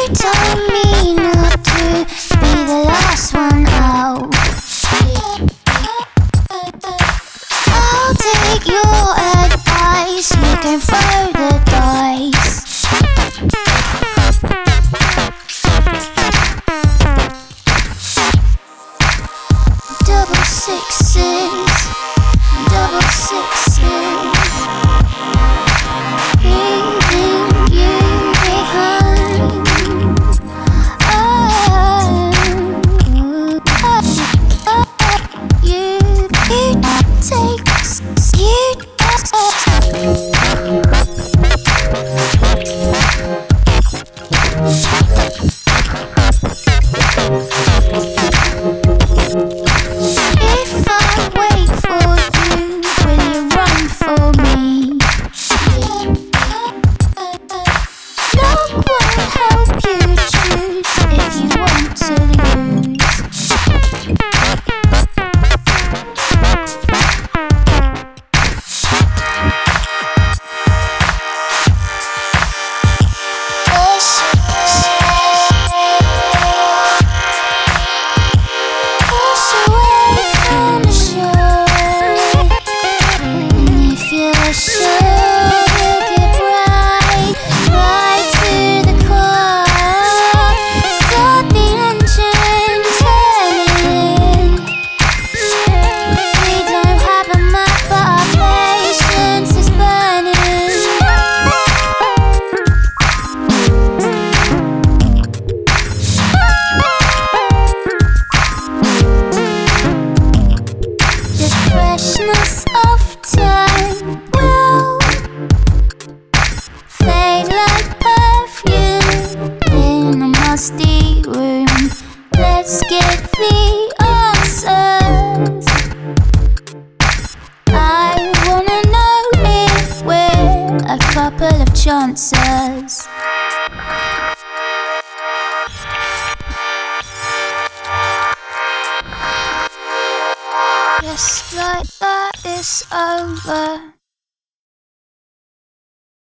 told me not to be the last one out. I'll take your advice, you can throw the dice. Double sixes, double sixes, leaving you behind. You take, If I wait for you, will you run for me? Luck won't help you choose if you want to lose. Freshness of time will fade like perfume in a musty room. Let's get the answers. I wanna know if we're a couple of chances. Just like that, it's over.